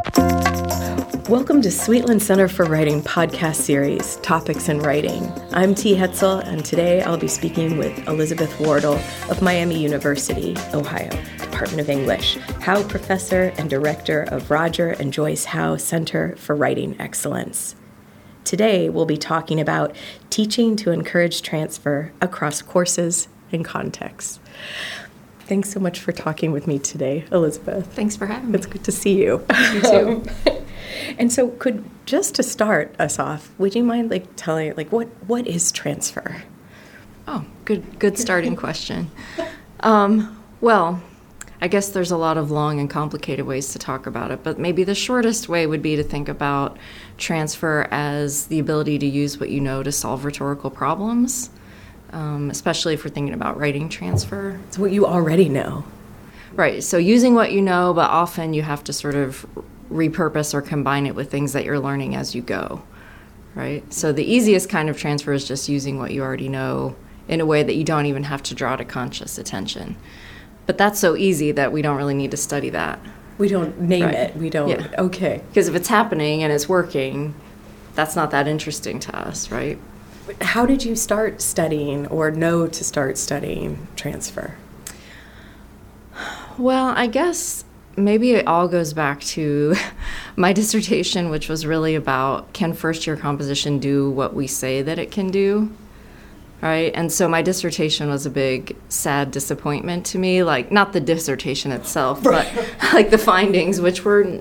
Welcome to Sweetland Center for Writing podcast series, Topics in Writing. I'm T. Hetzel, and today I'll be speaking with Elizabeth Wardle of Miami University, Ohio, Department of English, Howe Professor and Director of Roger and Joyce Howe Center for Writing Excellence. Today, we'll be talking about teaching to encourage transfer across courses and contexts. Thanks so much for talking with me today, Elizabeth. Thanks for having me. It's good to see you. You too. And so just to start us off, would you mind telling what is transfer? Oh, good starting question. Well, I guess there's a lot of long and complicated ways to talk about it, but maybe the shortest way would be to think about transfer as the ability to use what you know to solve rhetorical problems, especially if we're thinking about writing transfer. It's what you already know. Right, so using what you know, but often you have to sort of repurpose or combine it with things that you're learning as you go, right? So the easiest kind of transfer is just using what you already know in a way that you don't even have to draw to conscious attention. But that's so easy that we don't really need to study that. We don't name right. it. We don't. Yeah. Okay. Because if it's happening and it's working, that's not that interesting to us, right? How did you start studying or know to start studying transfer? Well, I guess maybe it all goes back to my dissertation, which was really about, can first-year composition do what we say that it can do, right? And so my dissertation was a big, sad disappointment to me, not the dissertation itself, but the findings, which were,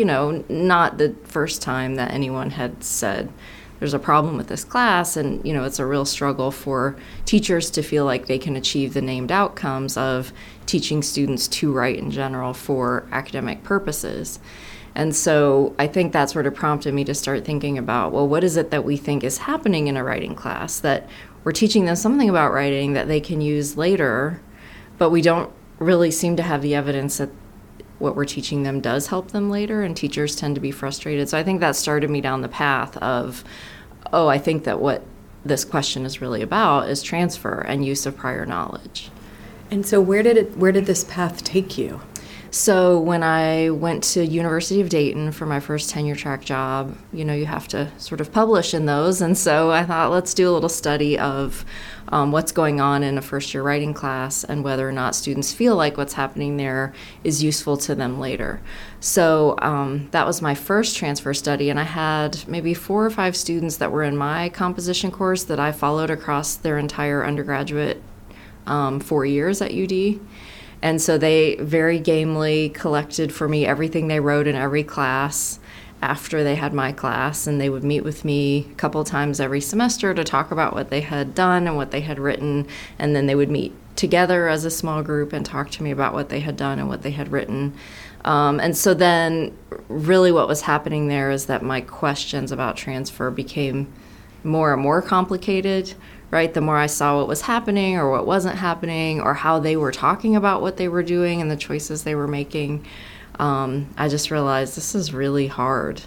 not the first time that anyone had said, there's a problem with this class, and it's a real struggle for teachers to feel like they can achieve the named outcomes of teaching students to write in general for academic purposes. And so I think that sort of prompted me to start thinking about, well, what is it that we think is happening in a writing class, that we're teaching them something about writing that they can use later, but we don't really seem to have the evidence that what we're teaching them does help them later, and teachers tend to be frustrated. So I think that started me down the path of, I think that what this question is really about is transfer and use of prior knowledge. And so where did this path take you? So when I went to University of Dayton for my first tenure track job, you have to sort of publish in those. And so I thought, let's do a little study of what's going on in a first-year writing class and whether or not students feel like what's happening there is useful to them later. So that was my first transfer study, and I had maybe 4 or 5 students that were in my composition course that I followed across their entire undergraduate 4 years at UD. And so they very gamely collected for me everything they wrote in every class after they had my class, and they would meet with me a couple times every semester to talk about what they had done and what they had written, and then they would meet together as a small group and talk to me about what they had done and what they had written. And so then really what was happening there is that my questions about transfer became more and more complicated, right? The more I saw what was happening or what wasn't happening or how they were talking about what they were doing and the choices they were making, I just realized this is really hard.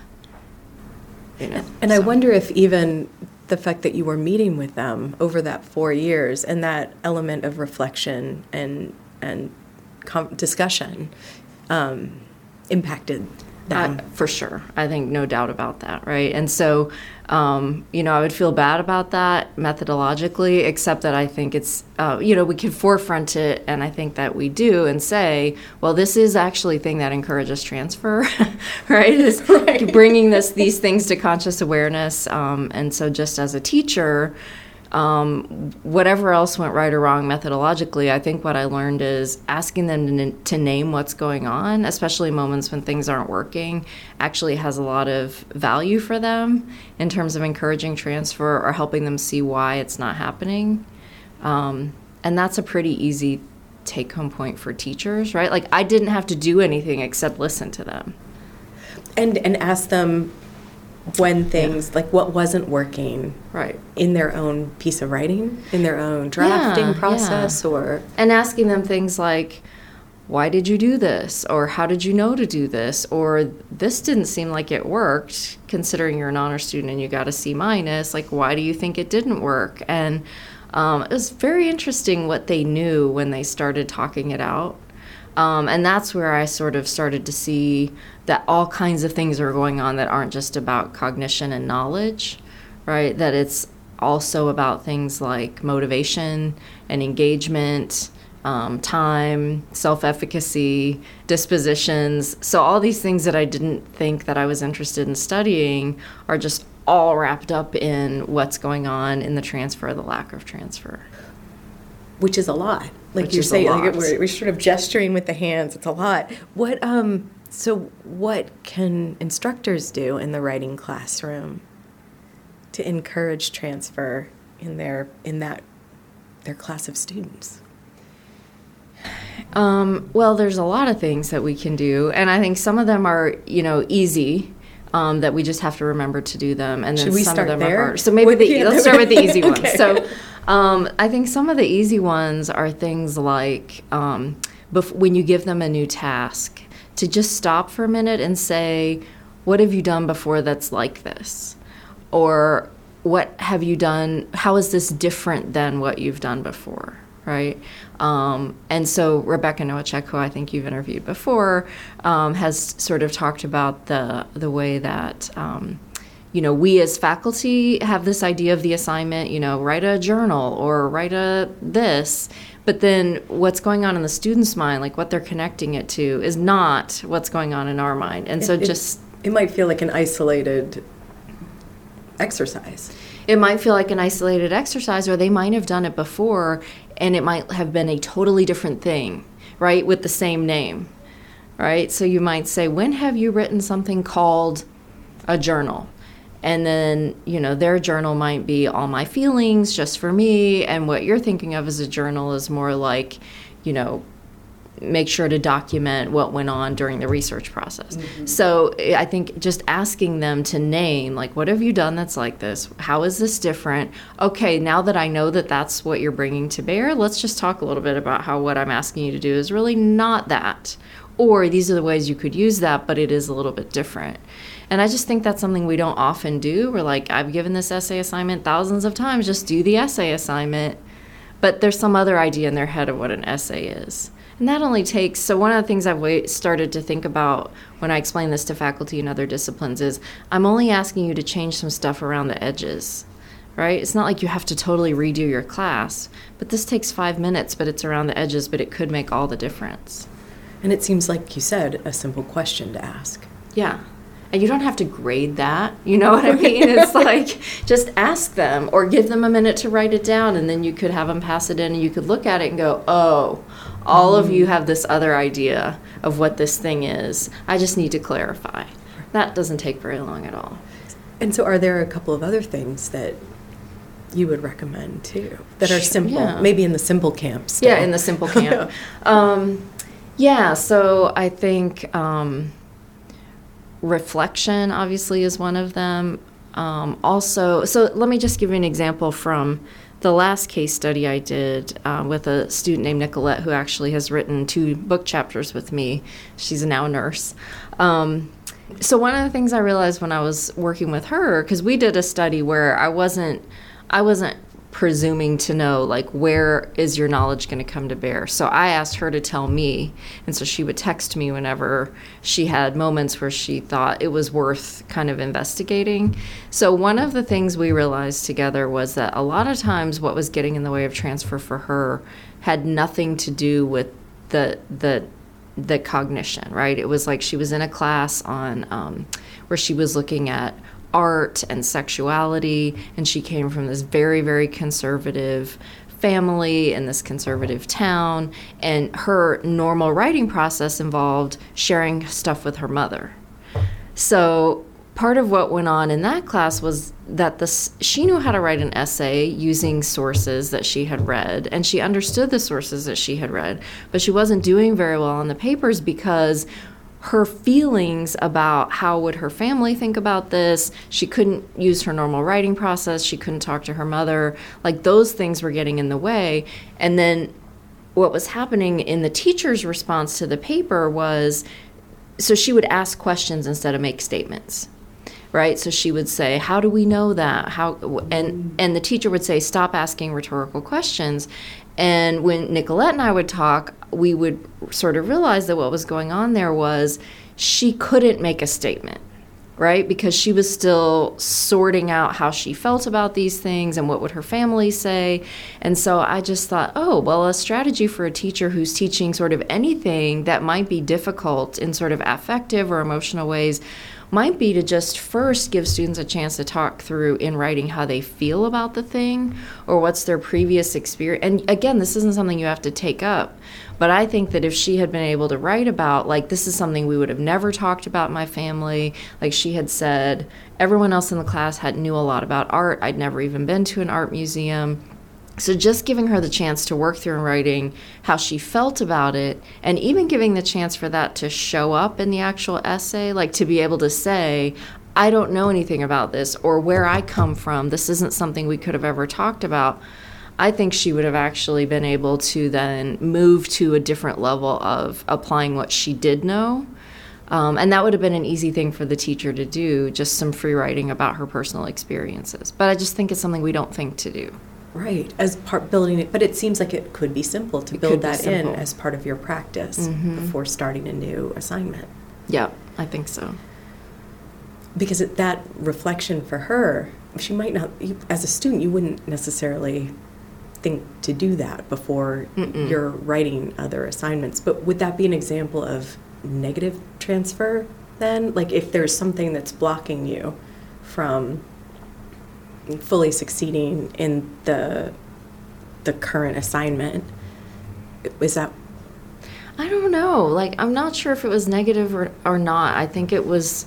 And I wonder if even the fact that you were meeting with them over that 4 years and that element of reflection and discussion impacted them. For sure. I think no doubt about that, right? And so, I would feel bad about that methodologically, except that I think it's, we can forefront it, and I think that we do, and say, well, this is actually a thing that encourages transfer, right? It's bringing these things to conscious awareness. And so just as a teacher, whatever else went right or wrong methodologically, I think what I learned is asking them to name what's going on, especially moments when things aren't working, actually has a lot of value for them in terms of encouraging transfer or helping them see why it's not happening. And that's a pretty easy take-home point for teachers, right? I didn't have to do anything except listen to them. And ask them when things, what wasn't working right in their own piece of writing, in their own drafting process, or... And asking them things like, why did you do this? Or how did you know to do this? Or this didn't seem like it worked, considering you're an honor student and you got a C-. Why do you think it didn't work? And it was very interesting what they knew when they started talking it out. And that's where I sort of started to see that all kinds of things are going on that aren't just about cognition and knowledge, right? That it's also about things like motivation and engagement, time, self-efficacy, dispositions. So all these things that I didn't think that I was interested in studying are just all wrapped up in what's going on in the transfer or the lack of transfer. Which is a lot. Like you're saying, like we're sort of gesturing with the hands. It's a lot. So what can instructors do in the writing classroom to encourage transfer in their class of students? Well, there's a lot of things that we can do, and I think some of them are, easy, that we just have to remember to do them, and then Should we some start of them there? are hard. So maybe let's start with the easy ones. Okay. So, I think some of the easy ones are things like when you give them a new task, to just stop for a minute and say, "What have you done before that's like this?" Or what have you done? How is this different than what you've done before? Right? And so Rebecca Nowacek, who I think you've interviewed before, has sort of talked about the way that, we as faculty have this idea of the assignment, write a journal or write this, but then what's going on in the student's mind, like what they're connecting it to, is not what's going on in our mind. And so it might feel like an isolated exercise. It might feel like an isolated exercise, or they might have done it before, and it might have been a totally different thing, right, with the same name, right? So you might say, when have you written something called a journal? And then, their journal might be all my feelings just for me, and what you're thinking of as a journal is more like, make sure to document what went on during the research process. Mm-hmm. So I think just asking them to name, like, what have you done that's like this? How is this different? Okay, now that I know that that's what you're bringing to bear, let's just talk a little bit about how what I'm asking you to do is really not that. Or these are the ways you could use that, but it is a little bit different. And I just think that's something we don't often do. We're like, I've given this essay assignment thousands of times, just do the essay assignment. But there's some other idea in their head of what an essay is. And that only takes, so one of the things I've started to think about when I explain this to faculty in other disciplines is I'm only asking you to change some stuff around the edges, right? It's not like you have to totally redo your class, but this takes 5 minutes, but it's around the edges, but it could make all the difference. And it seems like you said, a simple question to ask. Yeah. And you don't have to grade that, you know what I mean? It's like, just ask them or give them a minute to write it down, and then you could have them pass it in and you could look at it and go, oh, all of you have this other idea of what this thing is. I just need to clarify. That doesn't take very long at all. And so are there a couple of other things that you would recommend too that are simple, maybe in the simple camp still? Yeah, in the simple camp. So I think reflection obviously is one of them. Also, so let me just give you an example from the last case study I did with a student named Nicolette, who actually has written 2 book chapters with me. She's now a nurse. So one of the things I realized when I was working with her, because we did a study where I wasn't presuming to know, like, where is your knowledge going to come to bear. So I asked her to tell me, and so she would text me whenever she had moments where she thought it was worth kind of investigating. So one of the things we realized together was that a lot of times what was getting in the way of transfer for her had nothing to do with the cognition, right? It was like she was in a class on where she was looking at art and sexuality, and she came from this very, very conservative family in this conservative town, and her normal writing process involved sharing stuff with her mother. So part of what went on in that class was that she knew how to write an essay using sources that she had read, and she understood the sources that she had read, but she wasn't doing very well on the papers because her feelings about how would her family think about this, she couldn't use her normal writing process, she couldn't talk to her mother, like those things were getting in the way. And then what was happening in the teacher's response to the paper was, so she would ask questions instead of make statements, right? So she would say, how do we know that? And the teacher would say, stop asking rhetorical questions. And when Nicolette and I would talk, we would sort of realize that what was going on there was she couldn't make a statement, right? Because she was still sorting out how she felt about these things and what would her family say. And so I just thought, oh, well, a strategy for a teacher who's teaching sort of anything that might be difficult in sort of affective or emotional ways might be to just first give students a chance to talk through in writing how they feel about the thing or what's their previous experience. And again, this isn't something you have to take up, but I think that if she had been able to write about, like, this is something we would have never talked about in my family, like she had said, everyone else in the class knew a lot about art. I'd never even been to an art museum. So just giving her the chance to work through in writing how she felt about it, and even giving the chance for that to show up in the actual essay, like to be able to say, I don't know anything about this, or where I come from, this isn't something we could have ever talked about. I think she would have actually been able to then move to a different level of applying what she did know. And that would have been an easy thing for the teacher to do, just some free writing about her personal experiences. But I just think it's something we don't think to do. Right, as part building it, but it seems like it could be simple to build that in as part of your practice before starting a new assignment. Yeah, I think so. Because that reflection for her, she might not, as a student, you wouldn't necessarily think to do that before you're writing other assignments. But would that be an example of negative transfer then? Like if there's something that's blocking you from fully succeeding in the current assignment, is that? I don't know. Like, I'm not sure if it was negative or not. I think it was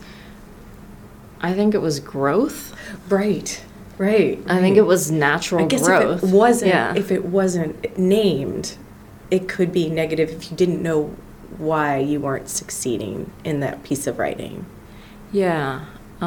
growth. Right. I think it was natural growth. If it wasn't named, it could be negative if you didn't know why you weren't succeeding in that piece of writing. Yeah.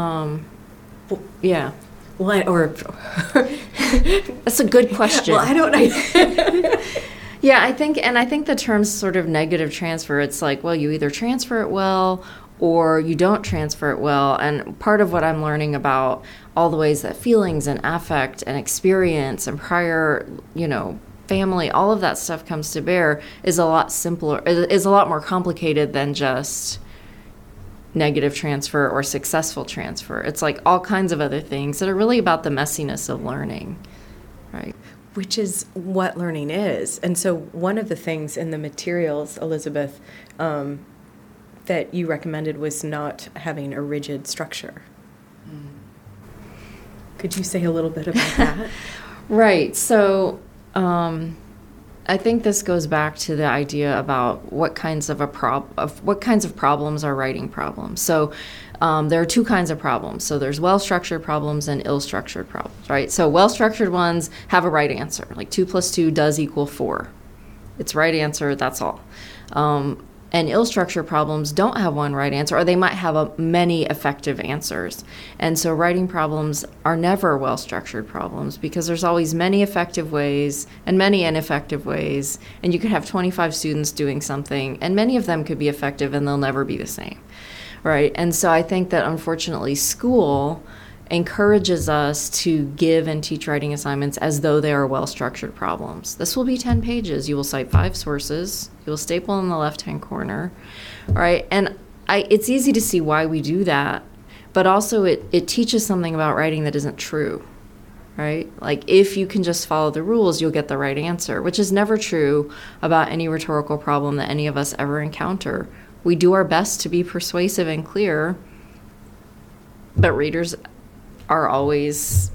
Yeah. Or that's a good question. Well, I don't know. Yeah, I think the term's sort of negative transfer. It's like, well, you either transfer it well or you don't transfer it well. And part of what I'm learning about all the ways that feelings and affect and experience and prior, family, all of that stuff comes to bear is a lot simpler, is a lot more complicated than just negative transfer or successful transfer. It's like all kinds of other things that are really about the messiness of learning, right? Which is what learning is. And so one of the things in the materials, Elizabeth, that you recommended was not having a rigid structure. Could you say a little bit about that? Right. So I think this goes back to the idea about what kinds of problems are writing problems. So there are two kinds of problems. So there's well-structured problems and ill-structured problems, right? So well-structured ones have a right answer, like 2 + 2 does equal 4. It's right answer, that's all. And ill-structured problems don't have one right answer, or they might have many effective answers. And so writing problems are never well-structured problems because there's always many effective ways and many ineffective ways. And you could have 25 students doing something, and many of them could be effective and they'll never be the same, right? And so I think that unfortunately school encourages us to give and teach writing assignments as though they are well-structured problems. This will be 10 pages. You will cite 5 sources. You will staple in the left-hand corner, right? And it's easy to see why we do that, but also it teaches something about writing that isn't true, right? Like if you can just follow the rules, you'll get the right answer, which is never true about any rhetorical problem that any of us ever encounter. We do our best to be persuasive and clear, but readers are always,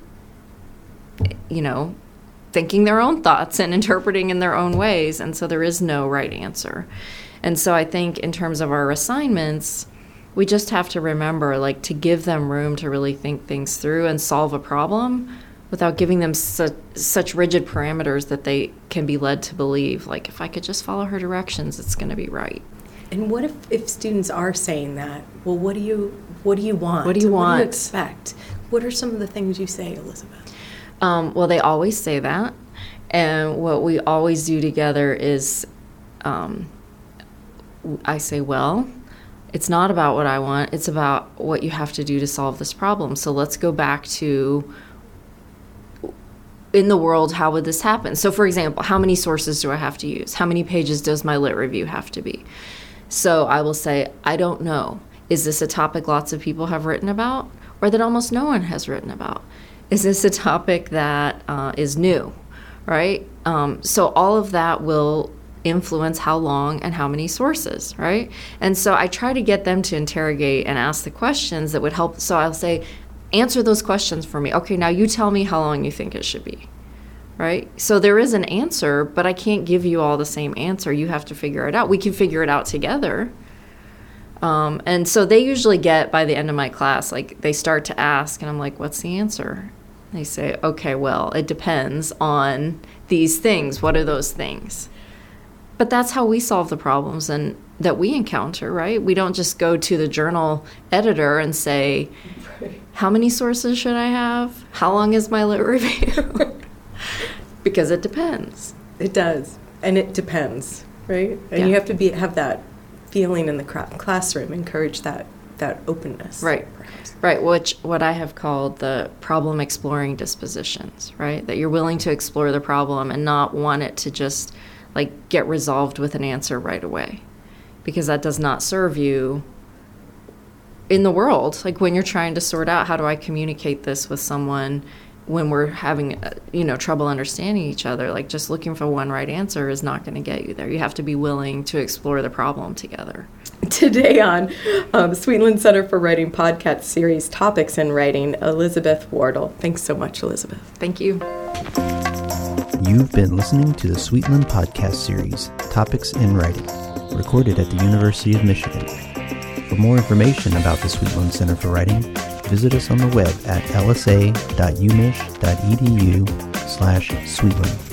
thinking their own thoughts and interpreting in their own ways, and so there is no right answer. And so I think in terms of our assignments, we just have to remember, like, to give them room to really think things through and solve a problem without giving them such rigid parameters that they can be led to believe, like, if I could just follow her directions, it's going to be right. And what if students are saying that? Well, what do you want? What do you want? What do you expect? What are some of the things you say, Elizabeth? Well, they always say that. And what we always do together is I say, well, it's not about what I want. It's about what you have to do to solve this problem. So let's go back to in the world, how would this happen? So for example, how many sources do I have to use? How many pages does my lit review have to be? So I will say, I don't know. Is this a topic lots of people have written about, or that almost no one has written about? Is this a topic that is new, right? So all of that will influence how long and how many sources, right? And so I try to get them to interrogate and ask the questions that would help. So I'll say, answer those questions for me. Okay, now you tell me how long you think it should be, right? So there is an answer, but I can't give you all the same answer. You have to figure it out. We can figure it out together. And so they usually get, by the end of my class, like they start to ask, and I'm like, what's the answer? They say, okay, well, it depends on these things. What are those things? But that's how we solve the problems and that we encounter, right? We don't just go to the journal editor and say, how many sources should I have? How long is my lit review? Because it depends. It does. And it depends, right? And you have to have that feeling in the classroom, encourage that openness. Right. Perhaps. Right, what I have called the problem exploring dispositions, right? That you're willing to explore the problem and not want it to just like get resolved with an answer right away, because that does not serve you in the world. Like when you're trying to sort out, how do I communicate this with someone when we're having trouble understanding each other? Like just looking for one right answer is not going to get you there. You have to be willing to explore the problem together. Today on Sweetland Center for Writing podcast series, Topics in Writing, Elizabeth Wardle. Thanks so much, Elizabeth. Thank you. You've been listening to the Sweetland podcast series, Topics in Writing, recorded at the University of Michigan. For more information about the Sweetland Center for Writing, visit us on the web at lsa.umich.edu/Sweetland.